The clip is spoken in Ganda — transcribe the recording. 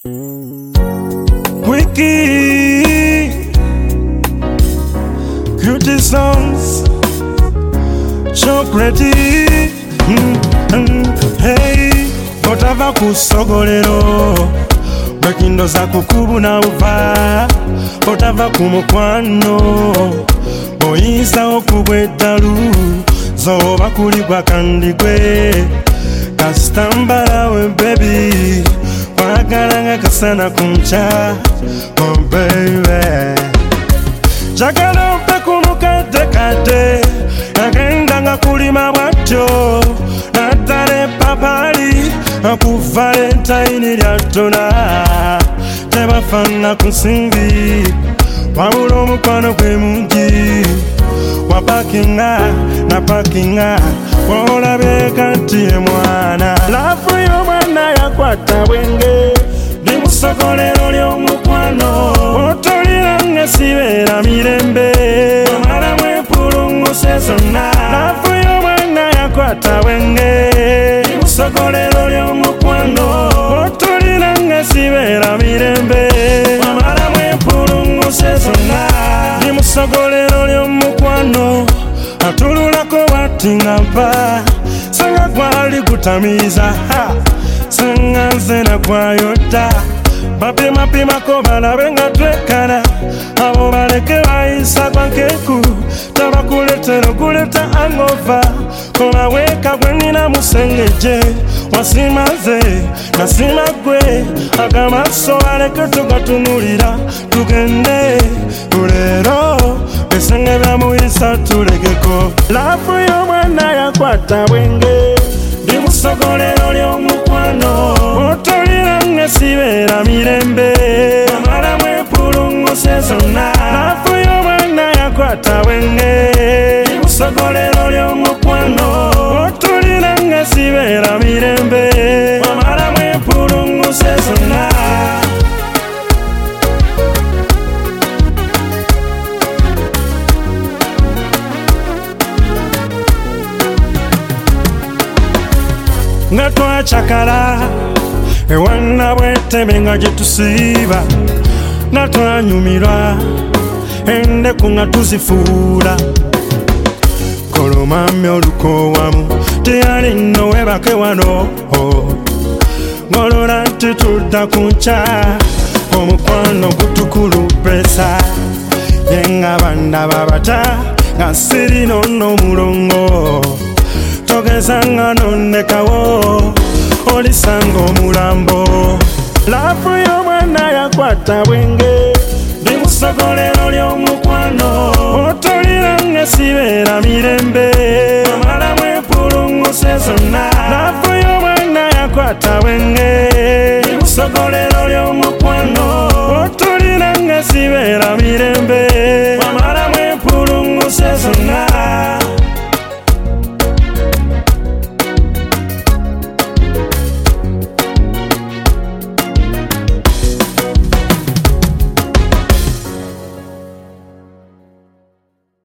Quickie, cutie songs, chocolate. Hey, otava kusogolero, bekindo za kukubu na uva. Otava kumukwano, oyinza okubweddalu, zoba kuligwa kandigwe. Kasitambalawe baby, wagalanga kasana kumcha, oh baby. Jagala mpe kumukadekade, agendanga kulima bwatyo, natale papali, ku Valentine lyatona. Tebafana kunsimbi, wabula omukwano gwe mungi. Wapakinga na pakinga, wolabe kati ye mwana. Lafu y'omwana yakwata bwenge, limusogolero ly'omukwano. Otoliranga sibeera mirembe, omala mwepulunguse zonna. Lafu y'omwana yakwata bwenge, limusogolero ly'omukwano. Otoliranga sibeera mirembe, omala mwepulunguse zonna. Limusogolero ly'omukwano, atululako watinga mpa. Sanga gwali kutamiza, sanga nze nakwayota. Bapimako balabe nga twekana, abo baleke bayisa kwa nkeku. Tabakuletera okuleta angova, kola weka gwe nina musengeje. Wasimaze nasima gwe, agamaso baleke tugatunulira. Tugende tulero, besenge bamuyisa tulegeko. Lafu y'omwana yakwata bwenge, limusogolero ly'omukwano. Otoliranga sibeera mirembe, omala mwepulunguse zonna. Lafu y'omwana yakwata bwenge, limusogolero ly'omukwano. Otoliranga sibeera mirembe, omala mwepulunguse zonna. Nga twachakala ewana bweteme nga gyetusiiba, nga twanyumirwa endeku nga tuzifuula. Kolomami olukowamu teyali nno webake wano, ngolola nti tudda ku nkya, omukwano gutukulupesa. Yenga banda babata nga sirino nno mulongo, togezanga nondekawo olisanga omulambo. Lafu y'omwana yakwata bwenge, limusogolero ly'omukwano. Otoliranga sibeera mirembe, omala mwepulunguse zonna. Lafu y'omwana yakwata bwenge, limusogolero ly'omukwano. Otoliranga sibeera